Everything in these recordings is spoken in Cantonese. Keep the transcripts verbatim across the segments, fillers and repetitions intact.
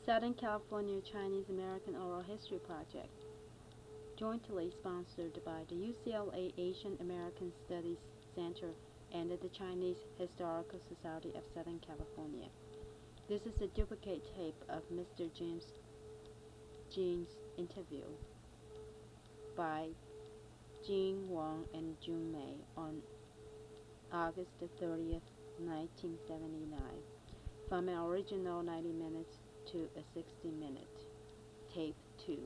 Southern California Chinese American Oral History Project, jointly sponsored by the U C L A Asian American Studies Center and the Chinese Historical Society of Southern California. This is a duplicate tape of Mister James Jean's interview by Jean Wang and June May on August the thirtieth, nineteen seventy-nine, from an original ninety minutes to a sixty minute, tape two.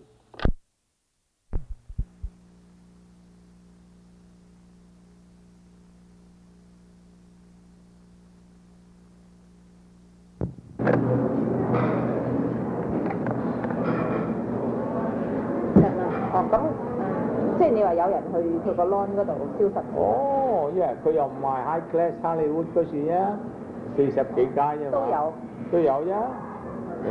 即係你話有人去佢個 lawn 嗰度消失。 哦，因為佢又唔係 high class Hollywood 嗰時啊，四十幾間啫嘛。 都有。 都有啫。誒。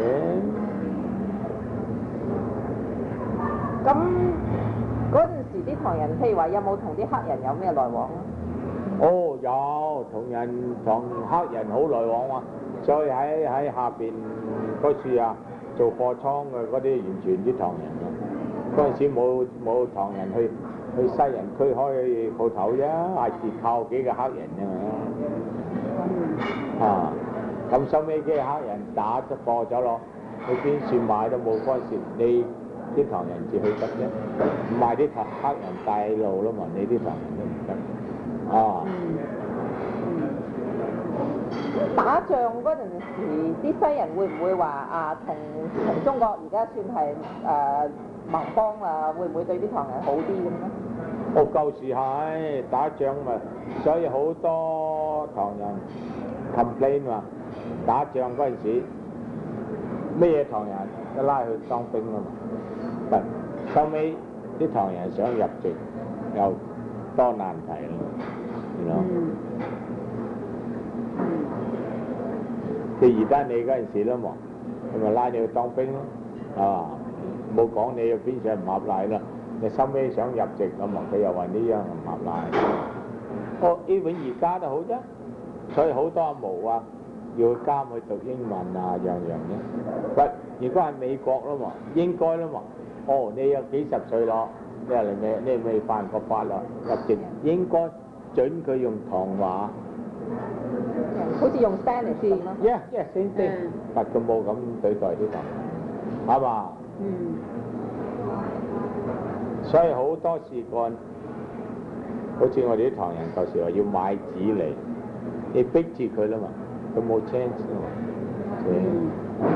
咁嗰陣時啲唐人，譬如話有冇同啲黑人有咩來往啊？ 哦，有同人同黑人好來往啊，所以喺喺下邊嗰處啊做貨倉嘅嗰啲完全啲唐人啊。嗰陣時冇冇唐人去去西人區開鋪頭啫，係自靠幾個黑人啫嘛。啊，咁收尾幾個黑人打咗貨咗咯，去邊處買都冇嗰陣時，你啲唐人至去得啫，唔係啲黑人帶路啦嘛，你啲唐人都唔得。啊。 打仗嗰陣時，啲西人會唔會話啊同同中國而家算係誒？呃盟邦啊，會唔會對啲唐人好啲咁咧？ 我舊時係打仗咪，所以好多唐人 complain 話打仗嗰陣時，咩嘢唐人都拉去當兵啊嘛。唔收尾啲唐人想入籍又多難題啦，你諗？佢而家你嗰陣時啦嘛，佢咪拉你去當兵咯，啊！冇講你又邊上唔合賴啦，你收尾想入籍咁啊，佢又話呢樣唔合賴。哦 even 而家都好啫，所以好多阿毛啊，要監去讀英文啊，樣樣啫。喂，如果係美國啦嘛，應該啦嘛，哦你有幾十歲咯，你話你未你未犯過法啦，入籍應該準佢用唐話。 好似用 Spanish 咁咯。 Yeah yeah same thing，但佢冇咁對待啲唐人，係嘛？嗯，所以好多事幹，好似我哋啲唐人舊時話要買紙嚟，你逼住佢啦嘛，佢冇 chance 啊嘛。 嗯。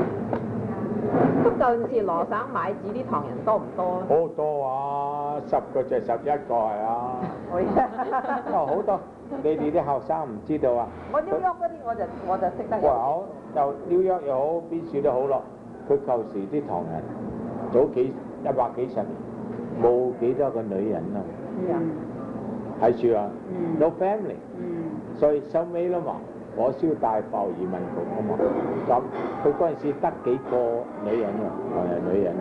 咁舊陣時羅省買紙啲唐人多唔多啊？ 好多啊，十個就十一個係啊。哦，好多，你哋啲後生唔知道啊。 我紐約嗰啲我就我就識得有。 哇！就紐約又好，邊處都好咯。佢舊時啲唐人。早幾一百幾十年冇幾多個女人啊，睇住啊 ，no family，所以收尾啦嘛，火燒大爆移民局啊嘛，咁佢嗰陣時得幾個女人啊，唐人女人啊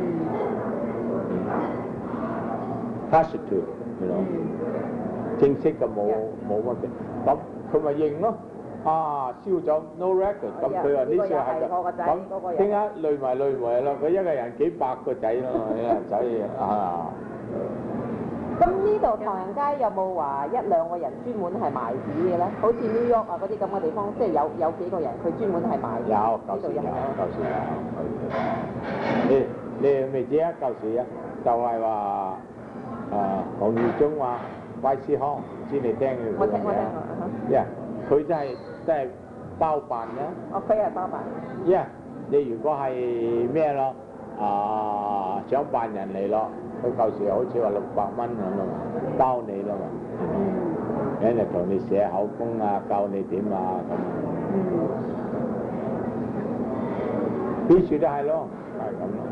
，prostitute，你諗，正式嘅冇冇乜嘅，咁佢咪認咯。啊，燒咗 no record，咁佢話呢次係咁，點解累埋累埋咯？佢一個人幾百個仔咯，所以啊。 咁呢度唐人街有冇話一兩個人專門係賣紙嘅咧？好似 New York 啊嗰啲咁嘅地方，即係有有幾個人佢專門係賣紙。 有，舊時有，舊時有。你你未知啊？舊時啊，就係話啊，黃耀宗話威斯康，唔知你聽佢講嘅？我聽過。佢真係真係包辦嘅。 哦，佢係包辦。 Yeah，你如果係咩咯？啊，想辦人嚟咯，佢舊時好似話六百蚊咁咯，包你咯嘛。嗯。人哋同你寫口供啊，教你點啊咁。嗯。邊處都係咯，係咁咯。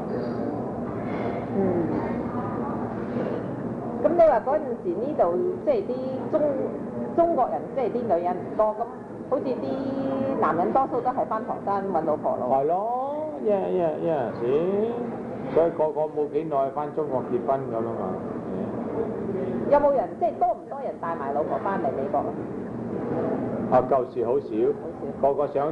嗯。咁你話嗰陣時呢度即係啲中中國人，即係啲女人唔多，咁好似啲男人多數都係返唐山揾老婆咯。 係咯，一一一陣時，所以個個冇幾耐返中國結婚咁啊嘛。 有冇人即係多唔多人帶埋老婆返嚟美國咧？ 啊，舊時好少，個個想着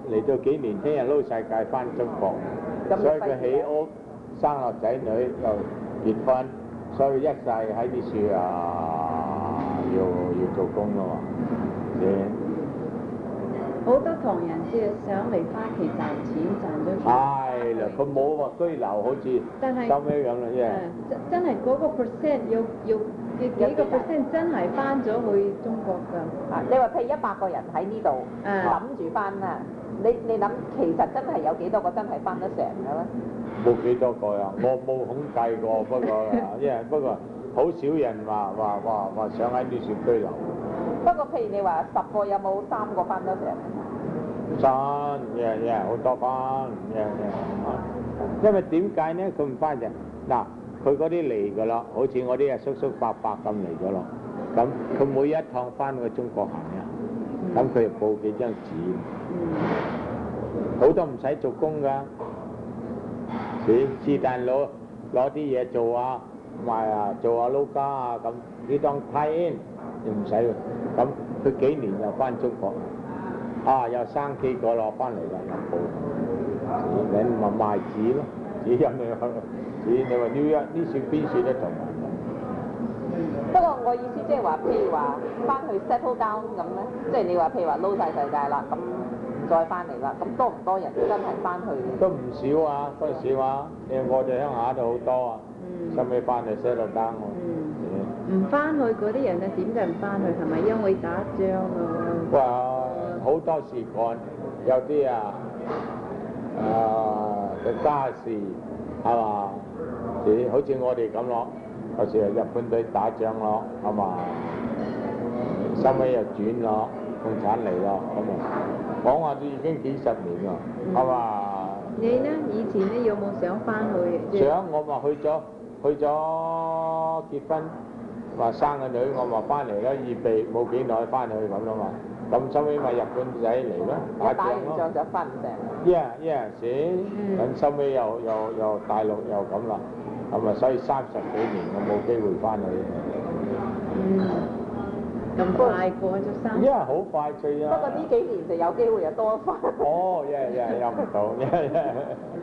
嚟到幾年聽日撈世界翻中國，所以佢起屋、生落仔女又結婚，所以一世喺啲樹啊要要做工咯喎。 好多唐人即係想嚟花旗賺錢賺咗錢。 係啦，佢冇話居留，好似但係收尾咁啦，因為誒真真係嗰個 percent 要要幾幾個 percent 真係翻咗去中國㗎。 啊，你話譬如一百個人喺呢度嗯諗住翻啊，你你諗其實真係有幾多個真係翻得成嘅咧？ 冇幾多個啊，我冇統計過，不過啊，因為不過好少人話話話話想喺呢處居留。 不過譬如你話十個有冇三個翻得成？ 翻，日日好多翻，日日。因為點解呢？佢唔翻就嗱，佢嗰啲嚟㗎啦，好似我啲啊叔叔伯伯咁嚟咗咯。咁佢每一趟翻去中國行啊，咁佢就報幾張紙，好多唔使做工㗎，是是但攞攞啲嘢做啊，賣啊，做下撈家啊咁，你當派 in 又唔使喎。咁佢幾年又翻中國。啊！又生幾個落翻嚟啦，又報，你咪賣紙咯，紙飲你去，紙你話呢一呢算邊算得同？ 不過我意思即係話，譬如話翻去 settle down 咁咧，即係你話譬如話撈晒世界啦，咁再翻嚟啦，咁多唔多人真係翻去？ 都唔少啊，都少啊！你我哋鄉下度好多啊，收尾翻去 settle down 喎。 唔翻去嗰啲人咧，點解唔翻去？係咪因為打仗啊？ 哇！好多事幹，有啲啊，誒嘅家事係嘛？你好似我哋咁咯，有時係日本隊打仗咯，係嘛？收尾又轉咯，共產嚟咯，咁啊，講話都已經幾十年啦，係嘛？ 你呢？以前呢有冇想翻去？ 想我咪去咗，去咗結婚，話生個女，我咪翻嚟啦，預備冇幾耐翻去咁啦嘛。咁收尾咪日本仔嚟咯，打仗咯。 打完仗就翻唔成。 Yeah yeah 是，咁收尾又又又大陸又咁啦，咁啊所以三十幾年我冇機會翻去。 嗯，咁快過咗三。 因為好快脆啊。 不過呢幾年就有機會又多翻。 哦，yeah yeah 又唔到，yeah yeah。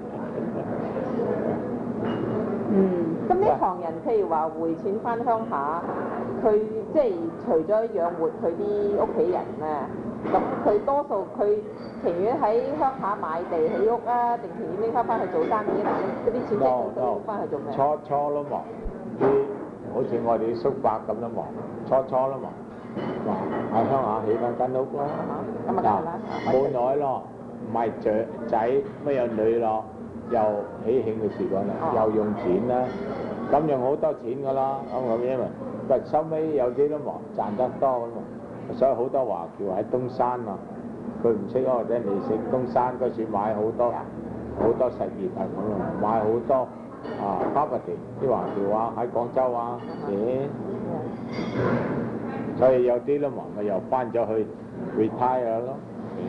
嗯。 咁啲唐人譬如話匯錢翻鄉下，佢即係除咗養活佢啲屋企人咧，咁佢多數佢情願喺鄉下買地起屋啊，定情願拎翻翻去做生意咧？嗰啲錢即係佢拎翻去做咩？ 初初咯嘛，啲好似我哋啲叔伯咁咯嘛，初初咯嘛，話喺鄉下起翻間屋咯， 咁啊嗱冇耐咯，唔係仔仔乜有女咯。又喜慶嘅時間啦，又用錢啦，咁用好多錢噶啦，咁咁因為，但收尾有啲都忙賺得多啊嘛，所以好多華僑喺東山啊，佢唔識或者你識東山嗰處買好多好多實業係咁啊，買好多啊 property 啲華僑啊喺廣州啊，誒，所以有啲都忙咪又翻咗去 retire 咯。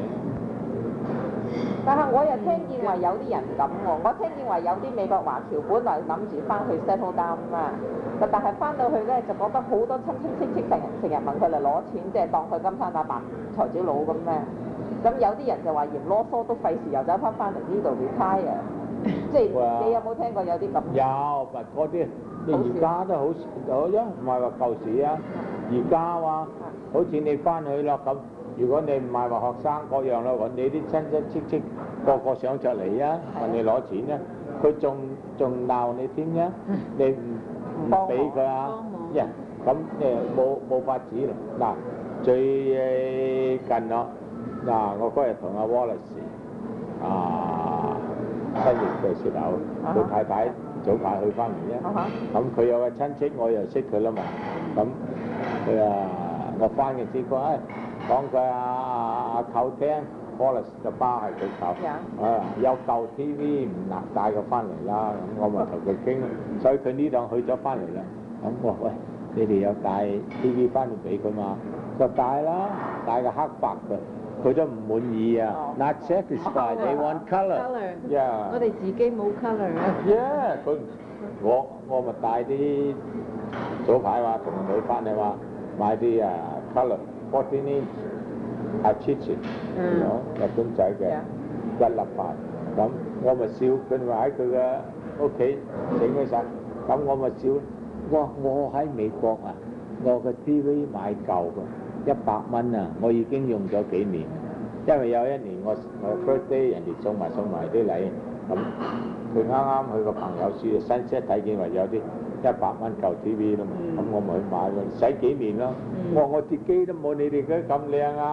但係我又聽見話有啲人咁喎，我聽見話有啲美國華僑本來諗住翻去 settle down 啊，但係翻到去咧就覺得好多親親戚戚成日成日問佢嚟攞錢，即係當佢金山大白財主佬咁咧。咁有啲人就話嫌囉嗦，都費事又走翻翻嚟呢度 retire。即係你有冇聽過有啲咁？ 有，但嗰啲你而家都好好啫，唔係話舊時啊，而家話好似你翻去咯咁。如果你唔係話學生各樣咯，揾你啲親親戚戚個個上出嚟啊，問你攞錢咧，佢仲仲鬧你添啫，你唔唔俾佢啊，呀咁誒冇冇法子啦。嗱最近咯，嗱我嗰日同阿 Wallace 啊失業嘅時候，佢太太早排去翻嚟啫，咁佢有個親戚我又識佢啦嘛，咁佢啊我翻嘅時講誒。講佢阿阿阿舅聽 ，Wallace 嘅巴係佢舅，啊有舊 T V 唔能帶佢翻嚟啦，咁我咪同佢傾，所以佢呢檔去咗翻嚟啦。咁我話喂，你哋有帶 T V 翻嚟俾佢嘛？佢話帶啦，帶個黑白嘅，佢都唔滿意啊。Not satisfied, they want colour. Yeah. 我哋自己冇 colour 啊。 Yeah，佢我我咪帶啲早排話同佢翻嚟話買啲啊 colour。fourteen inch 阿 Chichi， 嗯日本仔嘅一粒飯，咁我咪笑，佢話喺佢嘅屋企整嗰陣，咁我咪笑，哇！我喺美國啊，我個 T V 買舊嘅，一百蚊啊，我已經用咗幾年，因為有一年我我 birthday 人哋送埋送埋啲禮，咁佢啱啱佢個朋友書新鮮睇見話有啲一百蚊舊 T V 啦嘛，咁我咪去買喎，使幾年咯。我話我自己都冇你哋嘅咁靚啊！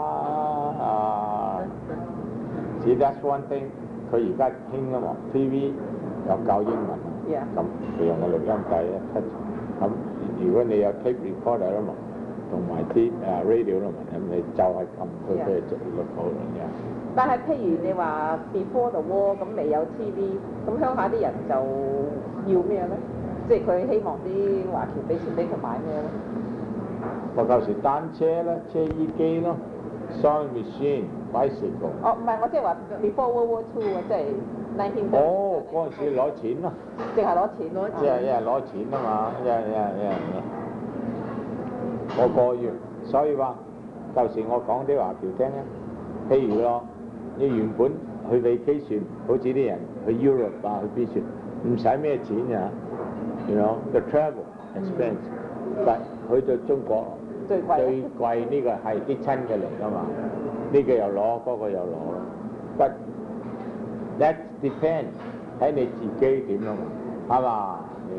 啊 See that's one thing， 佢而家興啊嘛 ，T V 有教英文，咁佢用個錄音帶咧出，咁如果你有 tape recorder 啦嘛，同埋啲誒 radio 啦嘛，咁你就係撳佢佢就錄好啦。 但係譬如你話 before the war 咁未有 T V，咁鄉下啲人就要咩咧？即係佢希望啲華僑俾錢俾佢買咩咧？ 我舊時單車啦，車衣機咯 ，sewing machine、bicycle。 哦，唔係，我即係話 before World War Two 啊，即係 nineteen。 哦，嗰陣時攞錢咯， 淨係攞錢攞一係一係攞錢啊嘛，一係一係一係我個月，所以話舊時我講啲華僑聽咧，譬如咯，你原本去vacation，好似啲人去 Europe 啊，去邊處，唔使咩錢㗎。You know the travel expense，但去到中國最貴最貴呢個係啲親嘅嚟㗎嘛，呢個又攞，嗰個又攞咯。But that depends 睇你自己點咯，係嘛？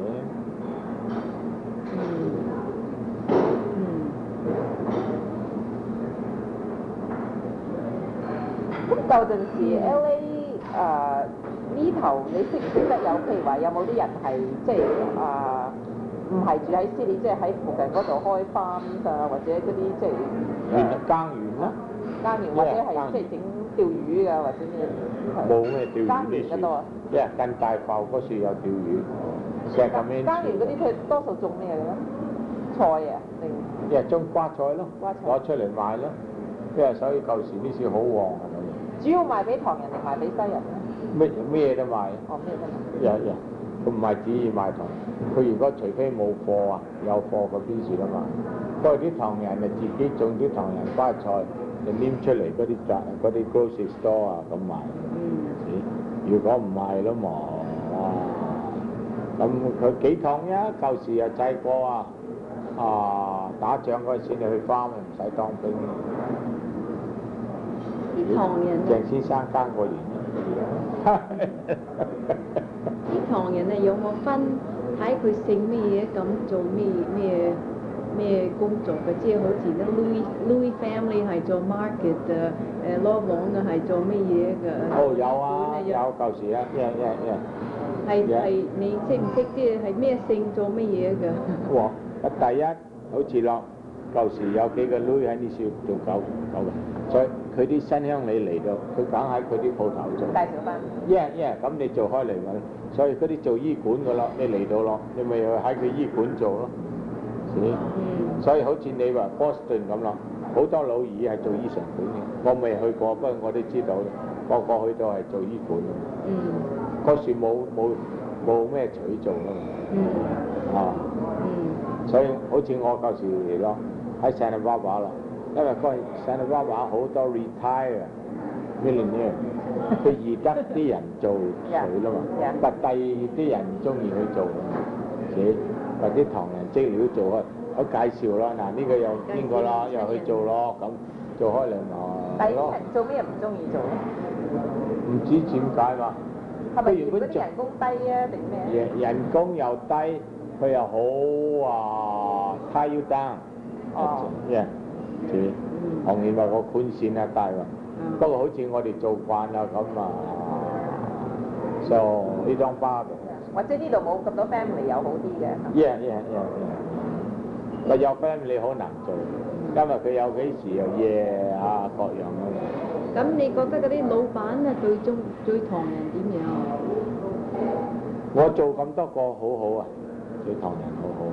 咁舊陣時 L A 誒呢頭你識唔識得有？譬如話有冇啲人係即係誒唔係住喺 city，即係喺附近嗰度開 farm 啊，或者嗰啲即係園耕園啦， 耕園或者係即係整釣魚㗎，或者咩？ 冇咩釣魚耕啲樹園嘅多啊， 因為近大埠嗰處有釣魚，石咁樣。 耕園嗰啲佢多數種咩嘅咧？菜啊定？ 因為種瓜菜咯， 瓜菜攞出嚟賣咯，因為所以舊時啲樹好旺係咪？ 主要賣俾唐人定賣俾西人咧？ 咩咩都賣。 哦，咩都賣。 有有，佢唔係旨意賣糖，佢如果除非冇貨啊，有貨嗰邊時啦嘛。不過啲唐人就自己種啲唐人花菜，就黏出嚟嗰啲雜嗰啲 grocery store 啊咁賣。嗯。如果唔賣都冇啊。咁佢幾趟呀？舊時又細個啊，啊打仗嗰陣時你去翻咪唔使當兵。 啲唐人啊， 鄭先生耕過園。 啲唐人啊有冇分睇佢姓咩嘢咁做咩咩咩工作嘅？即係好似咧 Louis Louis family 係做 market 啊，誒羅王啊係做咩嘢㗎？ 哦有啊，有舊時啊，一一一。 係係你識唔識啲係咩姓做咩嘢㗎？ 哇！第一好似落舊時有幾個女喺呢處做狗狗嘅，所以佢啲新鄉里嚟到，佢梗喺佢啲鋪頭做。 介紹翻。 一一咁你做開嚟咪，所以嗰啲做醫館嘅咯，你嚟到咯，你咪喺佢醫館做咯。嗯。所以好似你話 Boston 咁咯，好多老二係做醫生館嘅，我未去過，不過我都知道，個個去到係做醫館嘅。 嗯。 嗰時冇冇冇咩取做啊嘛。 嗯。 啊。 嗯。 所以好似我舊時嚟咯，喺 Santa Barbara 啦，因為嗰 Santa Barbara 好多 retire millionaire，佢易得啲人做佢啦嘛，但第二啲人唔中意去做，自己或者唐人資料做啊，我介紹咯，嗱呢個又邊個啦，又去做咯，咁做開嚟咪第二人做咩唔中意做咧？ 唔知點解嘛？ 係咪原本啲人工低啊定咩？ 人人工又低。佢又好啊，他要單，哦，嘅，住，行業話個寬線啊大喎，不過好似我哋做慣啦咁啊，就呢張巴嘅。 或者呢度冇咁多 family 有好啲嘅。 Yeah yeah yeah yeah，但有 family 好難做，因為佢有幾時又夜啊各樣啊嘛。 咁你覺得嗰啲老闆啊最中最唐人點樣？ 我做咁多個好好啊！對唐人好好啊！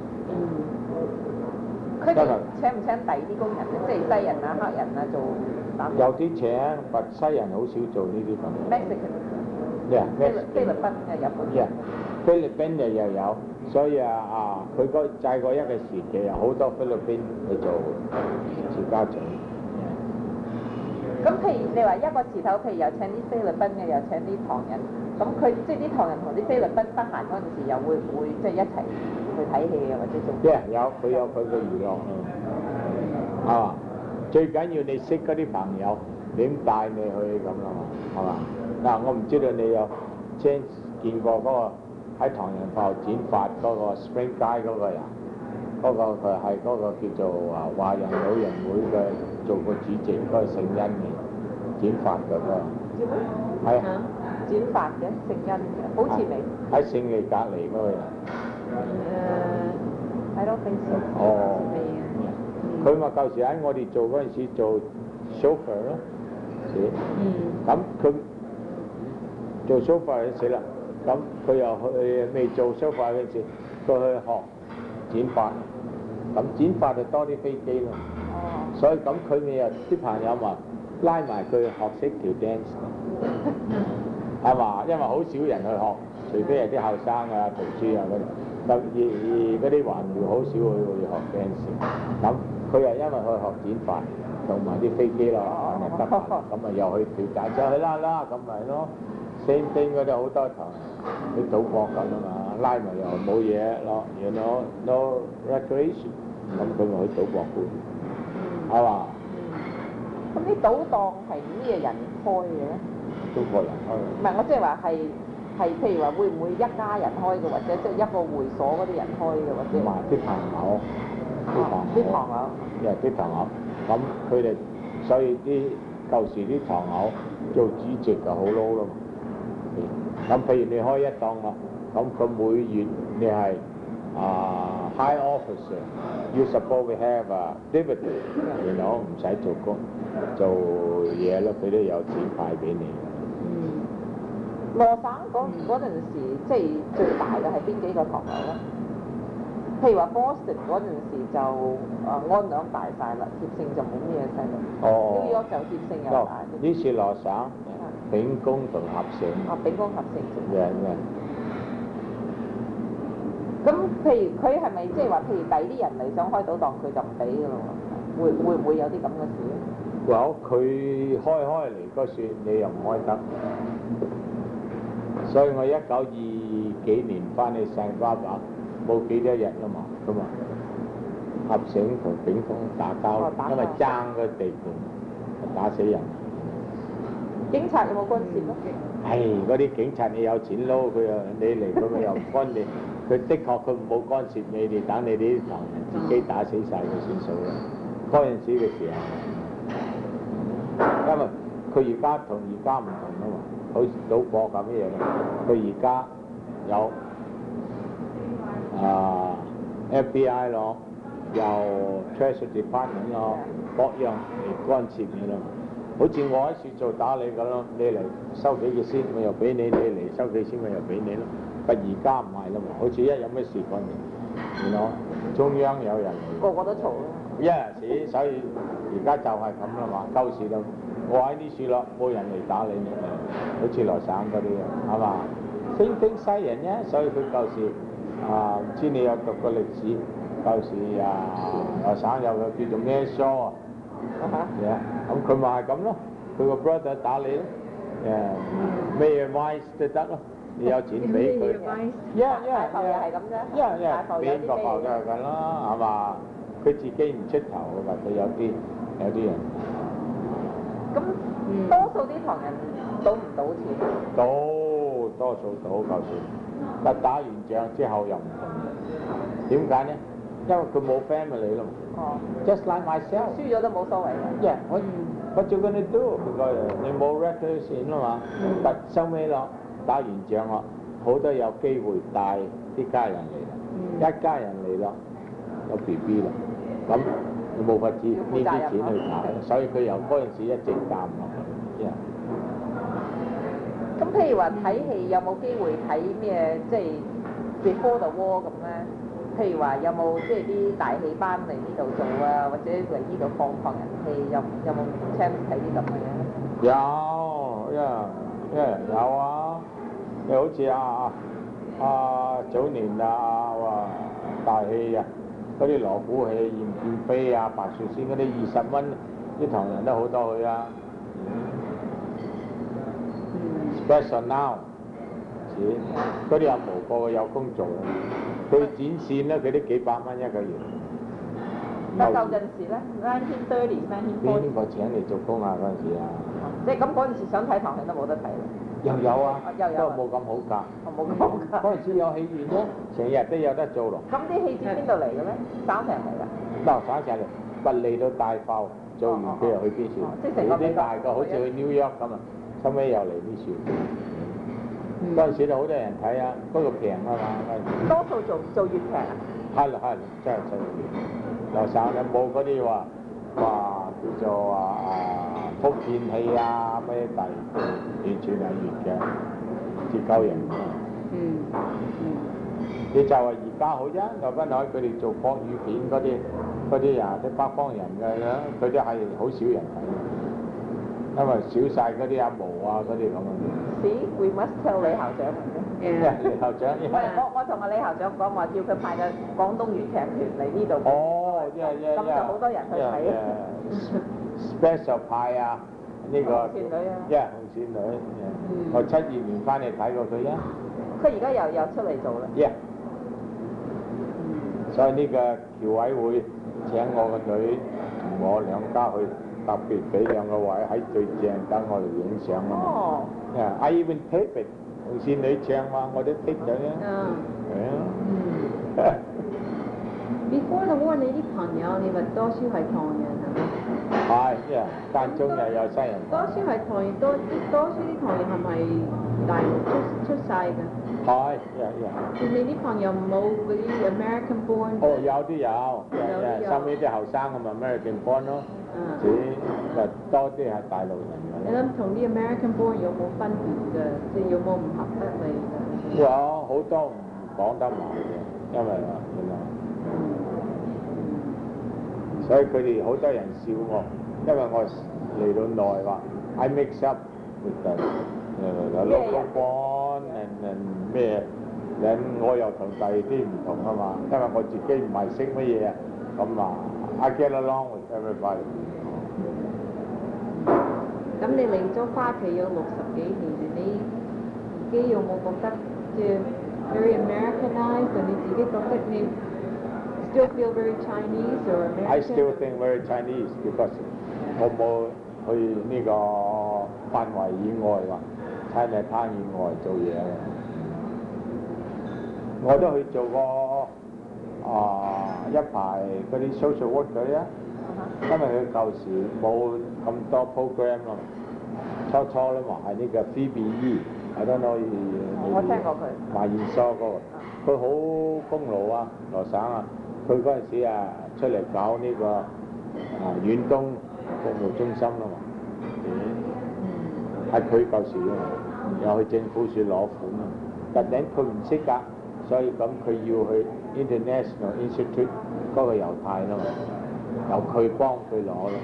佢哋請唔請第二啲工人咧？即係西人啊、黑人啊做打工。 有啲請，但西人好少做呢啲咁。 Mexican。 Yeah， 菲律賓嘅日本。 Yeah，菲律賓又又有，所以啊啊，佢嗰製過一個時期啊，好多菲律賓去做住家長。 咁譬如你話一個池頭，譬如又請啲菲律賓嘅，又請啲唐人，咁佢即係啲唐人同啲菲律賓得閒嗰陣時，又會唔會即係一齊去睇戲啊，或者做？ 即係有佢有佢嘅娛樂啊，啊，最緊要你識嗰啲朋友點帶你去咁啦嘛，係嘛？嗱，我唔知道你有聽見過嗰個喺唐人埠剪髮嗰個 Spring 街嗰個人，嗰、嗰個佢係嗰個叫做啊華人老人會嘅做過主席嗰、嗰個姓恩嘅剪髮嗰個，係嚇剪髮嘅姓恩嘅，好似未喺聖利隔離嗰個人。 誒，喺度平時哦未啊？ 佢咪舊時喺我哋做嗰陣時做 chauffeur 咯， 嗯。 咁佢做 chauffeur 嗰陣時啦，咁佢又去未做 chauffeur 嗰陣時，佢去學剪髮，咁剪髮就多啲飛機咯。 哦。 所以咁佢咪又啲朋友咪拉埋佢學識條 dance，係嘛？因為好少人去學，除非係啲後生啊、讀書啊嗰啲。咁而而嗰啲華僑好少去去學 dance，咁佢又因為去學剪髮，同埋啲飛機咯，咁咪得，咁咪又去調解就去啦啦，咁咪咯。same thing 嗰啲好多堂，啲賭博咁啊嘛，拉埋又冇嘢咯，you know no recreation，咁佢咪去賭博館，係嘛？ 咁啲賭檔係咩人開嘅咧？ 中國人開嘅。 唔係，我即係話係係譬如話會唔會一家人開嘅，或者即係一個會所嗰啲人開嘅，或者同埋啲朋友，啲朋啲朋友， 因為啲朋友，咁佢哋所以啲舊時啲朋友做主席就好撈咯。咁譬如你開一檔啦，咁佢每月你係啊 high officer，you suppose to have a dividend，你攞唔使做工做嘢咯，佢都有錢派俾你。 嗯。 羅省嗰嗰陣時，即係最大嘅係邊幾個唐樓咧？譬如話 Boston 嗰陣時就啊安兩大晒啦，協勝就冇咩細啦。 哦。 紐約就協勝又大啲。 呢次羅省、秉公同合勝。 啊，秉公合勝。 嘅嘅。 咁譬如佢係咪即係話，譬如第啲人嚟想開賭檔，佢就唔俾㗎咯喎？會會唔會有啲咁嘅事咧？ 有佢開開嚟嗰時，你又唔開得。所以我一九二幾年翻去聖巴巴，冇幾多日啊嘛，咁啊合勝同秉公打交， 哦打交因為爭個地盤，打死人。 警察有冇干涉咧？ 唉，嗰啲警察你有錢撈，佢又你嚟佢咪又唔干你，佢的確佢冇干涉你哋，等你哋啲唐人自己打死晒佢算數啦。嗰陣時嘅時候，因為佢而家同而家唔同啊嘛。好似賭博咁嘅嘢嘅，佢而家有啊 F B I 咯，又 Treasury Department 咯，各樣嚟干涉你咯。好似我喺處做打理咁咯，你嚟收幾個先，我又俾你；你嚟收幾先，我又俾你咯。不而家唔係啦嘛，好似一有咩事幹你，原來中央有人嚟， 個個都嘈咯。 一時所以而家就係咁啦嘛，舊時就。我喺呢處咯，冇人嚟打理你，好似羅省嗰啲啊，係嘛？星星西人啫，所以佢舊時啊，唔知你有讀過歷史，舊時啊，羅省有個叫做咩 show 啊，嘢，咁佢咪係咁咯，佢個 brother 打你咯，誒咩 vice 都得咯，你有錢俾佢，一一大埠又係咁啫， 一一大埠有啲邊個埠就係咁啦，係嘛？佢自己唔出頭嘅嘛，佢有啲有啲人。 咁多數啲唐人賭唔賭錢？ 賭，多數賭夠錢，但打完仗之後又唔同。點解呢？因為佢冇 family 咯。 哦。 Just like myself。 輸咗都冇所謂嘅。 Yeah，我我做緊你 do，你冇 record 錢啊嘛。但收尾咯，打完仗咯，好多有機會帶啲家人嚟啦，一家人嚟咯，有 B B 啦，咁。佢冇法子呢啲錢去搞，所以佢由嗰陣時一直減落去。 咁譬如話睇戲有冇機會睇咩？即係 Before the War 咁咧？譬如話有冇即係啲大戲班嚟呢度做啊，或者嚟呢度放唐人戲？有有冇 chance 睇啲咁嘅嘢？ 有，因為因為有啊，你好似啊啊早年啊話大戲啊。嗰啲鑼鼓戲、燕燕飛啊、白雪仙嗰啲二十蚊，啲唐人都好多去啊。 Special now，嗰啲阿毛個個有工做，佢剪線咧，佢都幾百蚊一個月。 但舊陣時咧，nineteen thirty、nineteen forty， 邊個請你做工啊？嗰陣時啊， 即係咁嗰陣時想睇唐戲都冇得睇啦。 又有啊， 又有啊不過冇咁好價。 我冇講㗎。 嗰陣時有戲院咯，成日都有得做咯。 咁啲戲錢邊度嚟嘅咧？省城嚟㗎。 嗱，省成嚟，不嚟到大埠，做完佢又去邊處？ 哦即係成個有啲大個好似去 New York 咁啊，收尾又嚟呢處。嗰陣時就好多人睇啊，不過平啊嘛嗰陣時。 多數做做粵劇啊。 係啦係啦，真係真係。羅省有冇嗰啲話話叫做話啊福建戲啊咩第完全係粵劇，節鳩人啊！ 嗯嗯你就話而家好啫，留翻落佢哋做國語片嗰啲嗰啲啊，啲北方人嘅咧，佢都係好少人睇，因為少晒嗰啲阿毛啊嗰啲咁啊。 See, we must tell 李校長。 李校長， 我我我同阿李校長講話，叫佢派個廣東粵劇團嚟呢度。 哦，即係即係咁就好多人去睇。 Special 派啊，呢個紅線女啊一紅線女，我七二年翻嚟睇過佢啊。 佢而家又又出嚟做啦。 Yeah。所以呢個僑委會請我個女同我兩家去，特別俾兩個位喺最正等我哋影相啊嘛。 哦。 Yeah, I even tape it，紅線女唱嘛，我都 tape 咗啊。 啊係啊。 嗯 Before the war，你啲朋友你咪多數係唐人係咪？ 係，即係間中又有西人。 多數係唐人，多啲多數啲唐人係咪大陸出出世㗎？ 係，係係。 你啲朋友冇嗰啲 American born？ 哦，有啲有， 有啲有收尾啲後生咁咪 American born 咯， 嗯只就多啲係大陸人你嘅。 諗同啲 American born 有冇分別㗎？即係有冇唔合得你㗎？ 有好多唔講得埋嘅，因為話原來，所以佢哋好多人笑我，因為我嚟到內話 I mix up with the uh, local born and and 咩，咁我又同第二啲唔同啊嘛，因為我自己唔係識乜嘢啊，咁啊 I get along with everybody。 咁你嚟咗花旗有六十幾年，你自己有冇覺得即係 very Americanized？你自己覺得你 still feel very Chinese or American？ I still think very Chinese because 我冇去呢個範圍以外話，China Town以外做嘢嘅。我都去做過啊一排嗰啲 social work 嗰啲啊，因為佢舊時冇咁多 program 咯，初初咧話係呢個 F B E，I don't know 我聽過佢。 馬燕梳嗰個，佢好功勞啊，羅省啊，佢嗰陣時啊出嚟搞呢個啊遠東服務中心啦嘛，係佢舊時啊，又去政府處攞款啊，但係佢唔識㗎。所以咁佢要去 International Institute 嗰個猶太啦嘛，由佢幫佢攞咯。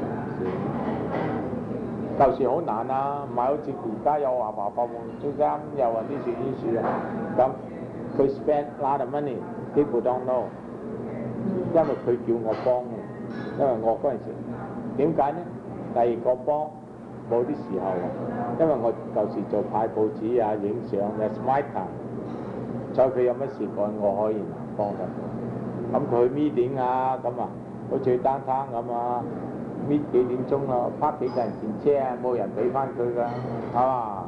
舊時好難啊，唔係好似而家有話華國夢中心，又話呢處呢處啊，咁佢 spend a lot of money， people don't know， 因為佢叫我幫，因為我嗰陣時點解呢？第二個幫冇啲時候啊，因為我舊時做派報紙啊、影相嘅 Smart Time。所以佢有乜事幹，我可以幫得。咁佢 meeting 啊，咁啊，好似去單攤咁啊 ，meet 幾點鐘啊，拍幾個人電車啊，冇人俾翻佢㗎，係嘛？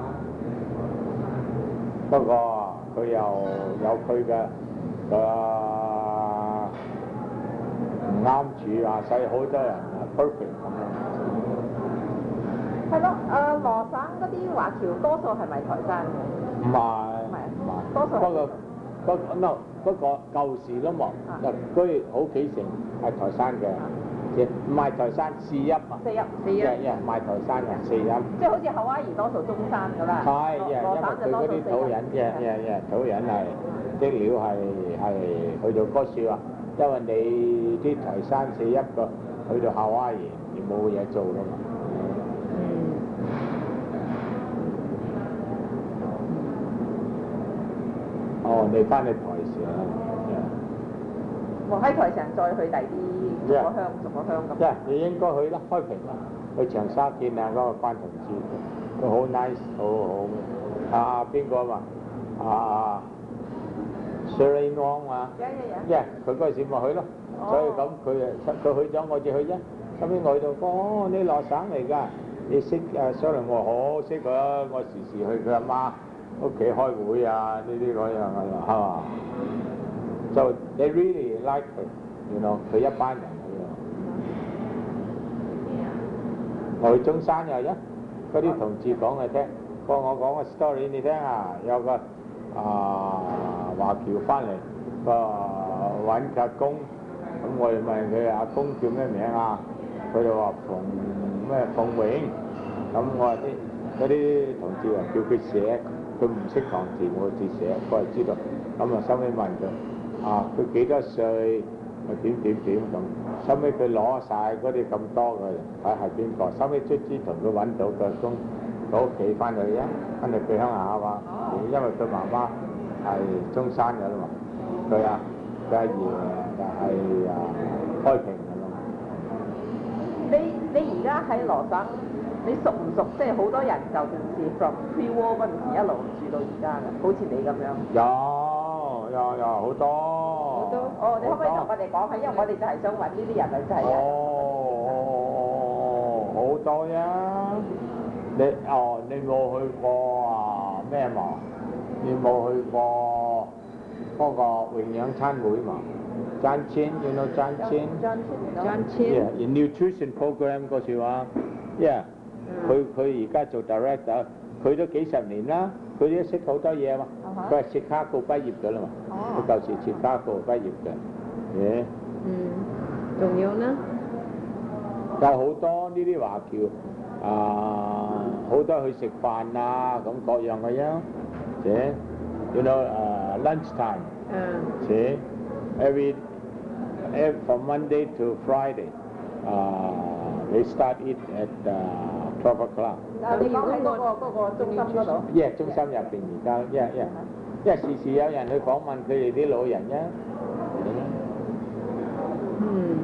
不過佢又有佢嘅個唔啱處啊，所以好多人啊 perfect 咁樣。 係咯，誒羅省嗰啲華僑多數係咪台山嘅？ 唔係。 唔係，多數。 不過不過 no 不過舊時都冇，就居好幾成係台山嘅，即唔係台山四邑啊。 四邑。 四邑。 一一唔係台山嘅四邑。 即係好似夏威夷多數中山㗎啦。 係，因羅省就為佢嗰多數四邑。 啲土人，嘅嘅嘅土人係啲料係係去到嗰處啊，因為你啲台山四邑個去到夏威夷，你冇嘢做啦嘛。哦，你翻去台上， 我喺台上再去第啲逐個鄉逐個鄉咁。 即係你應該去啦，開平啦。 去長沙見啊嗰個關同志，佢好 nice 好好啊邊個嘛啊 Shirley Wong 嘛，因為佢嗰時咪去咯，所以咁佢誒佢去咗我至去啫。後尾我去到講哦你羅省嚟㗎，你識誒 Shirley 我好識佢啊，我時時去佢阿媽屋企開會啊呢啲嗰樣啊係嘛。So they really like her，you know 佢一班人。我去中山又一，嗰啲同志講佢聽，講我講個 story 你聽啊，有個啊華僑翻嚟，個揾阿公，咁我哋問佢阿公叫咩名啊？佢就話馮咩馮永，咁我話啲嗰啲同志啊叫佢寫，佢唔識唐字，我字寫，佢係知道，咁啊收尾問佢啊佢幾多歲？佢點點點咁，收尾佢攞晒嗰啲咁多嘅人睇係邊個，收尾卒之同佢揾到個公個屋企翻去啊，翻嚟佢鄉下嘛，因為佢媽媽係中山嘅啦嘛，佢啊佢阿爺就係啊開平嘅啦嘛。 你你而家喺羅省，你熟唔熟？即係好多人就陣時 from pre-war 嗰陣時一路住到而家嘅，好似你咁樣。 有有有好多。 好多。哦，你可唔可以同我哋講下？因為我哋就係想揾呢啲人嚟就係。 哦，好多呀！你哦，你冇去過啊咩嘛？你冇去過嗰個營養餐會嘛？張千，you know 張千？ 張千。 Yeah，in nutrition program 嗰時話 ，yeah，佢佢而家做 director，佢都幾十年啦，佢都識好多嘢嘛。佢係芝加哥畢業㗎啦嘛，佢舊時芝加哥畢業嘅，嘢。 嗯，仲有呢？ 有好多呢啲華僑啊，好多去食飯啊，咁各樣嘅樣，且，you know 誒 lunch time，且 every every from Monday to Friday，啊，they start it at twelve o'clock。 你講喺嗰個嗰個中心嗰度。 Yeah，中心入邊而家，yeah yeah，因為時時有人去訪問佢哋啲老人啫。 嗯。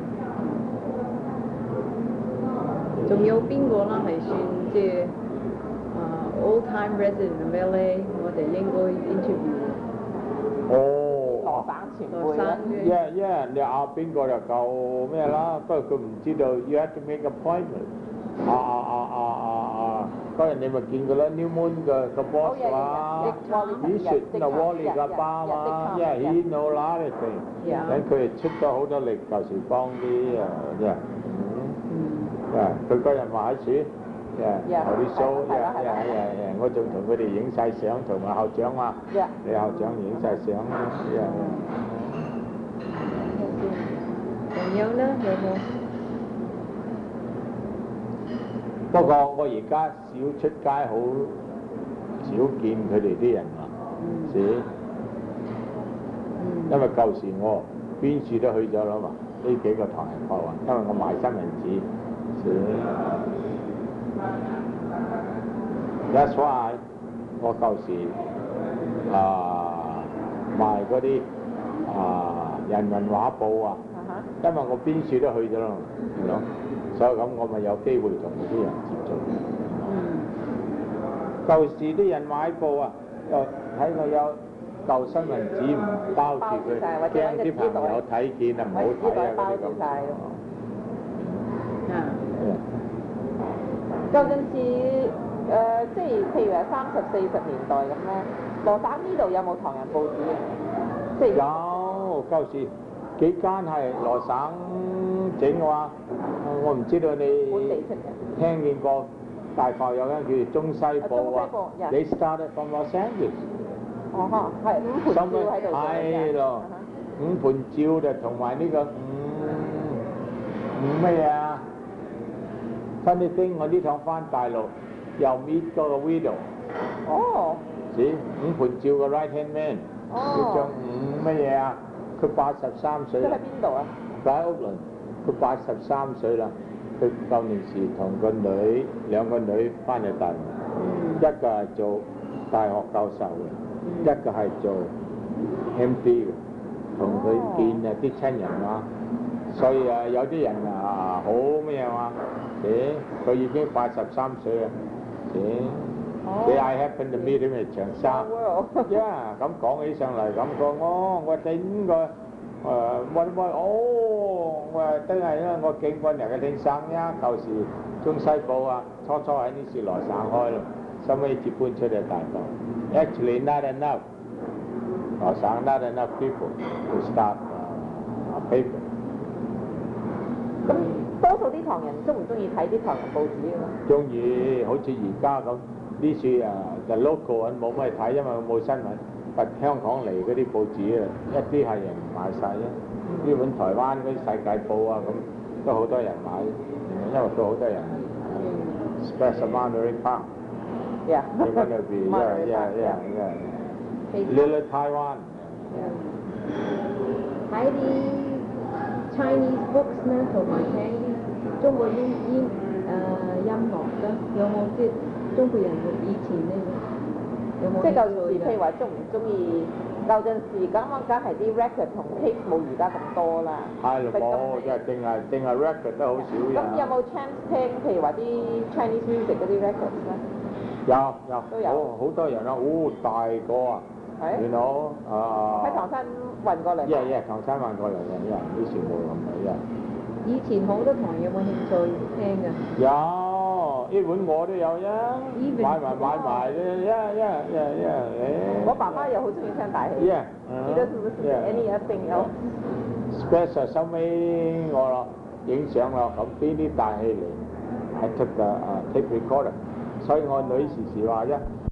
仲有邊個啦？係算即係啊 old time resident of L A，我哋應該 interview。 哦。 羅省前輩啦。 Yeah yeah，你嗌邊個就夠咩啦？不過佢唔知道 ，you have to make appointment。啊啊啊啊啊啊！嗰日你咪見過啦 ，New Moon 嘅個 boss 嘛，以前就 Wally 嘅爸嘛 ，yeah he know lot of things。等佢哋出咗好多力，舊時幫啲啊啲啊，佢嗰日買樹，誒後啲 show，誒誒誒，我仲同佢哋影晒相，同埋校長話，你校長影晒相啦， 仲有咧有冇？ 不過我而家少出街，好少見佢哋啲人啊，是，因為舊時我邊處都去咗啦嘛，呢幾個唐人學啊，因為我賣三文治。That's why 我舊時啊賣嗰啲啊人民畫報啊，因為我邊處都去咗啦，所以咁我咪有機會同啲人接觸。舊時啲人買報啊，又睇我有舊新聞紙唔包住佢，驚啲朋友睇見啊唔好睇啊嗰啲咁。 舊陣時誒，即係譬如係三十四十年代咁咧，羅省呢度有冇唐人報紙啊？即係有舊時幾間係羅省整嘅話，我唔知道你本地出嘅。 聽見過大埠有間叫做中西報啊，你 started from Los Angeles。 哦呵，係五盤照喺度做嘅。 係咯，五盤照就同埋呢個五五咩啊？Funny thing，我呢趟翻大陸又 meet 嗰個 widow。 哦。 是五盤照嘅 right hand man，叫張五乜嘢啊？佢八十三歲啦。 佢喺邊度啊？ 佢喺屋崙，佢八十三歲啦。佢舊年時同個女兩個女翻嚟大陸，一個係做大學教授嘅，一個係做 M D 嘅，同佢見啊啲親人啊，所以啊有啲人啊好咩話。 誒，佢已經八十三歲啊，誒，你 I happen to meet him at 長沙。呀，咁講起上嚟咁講，我我頂個誒喂喂，哦，我話真係啦，我見過人嘅聽省呀，舊時中西部啊，初初喺呢時來省開咯，收尾接搬出嚟大埔。Actually not enough，來省 not enough people to start a paper。 咁多數啲唐人中唔中意睇啲唐人報紙啊？ 中意，好似而家咁，呢處啊就 local 人冇乜睇，因為冇新聞。但香港嚟嗰啲報紙啊，一啲係人買晒啫。呢本台灣嗰啲世界報啊，咁都好多人買，因為都好多人。Special Monterey Park。 Yeah. You're gonna be yeah yeah yeah yeah. Little Taiwan。 睇啲 Chinese books 咧，同埋聽啲中國音音誒音樂啦，有冇啲中國人以前咧有冇？ 即係舊時譬如話中唔中意舊陣時咁啊，梗係啲 record 同 tape 冇而家咁多啦。 係咯，冇即係淨係淨係 record 都好少人。 咁有冇 chance 聽譬如話啲 Chinese music 嗰啲 records 咧？ 有有都有好好多人啊！哦，大個啊！ 係 You know 啊！ 喺唐山運過嚟。 一係一係唐山運過嚟嘅，一係啲全部咁嘅，一係。 以前好多唐人有冇興趣聽㗎？ 有，呢本我都有啫，買埋買埋啫，一一一一誒。 我爸爸又好中意聽大戲。 Yeah。 He doesn't listen to anything else. Special 收尾我咯影相咯，咁邊啲大戲嚟？I took the tape recorder，所以我女時時話啫。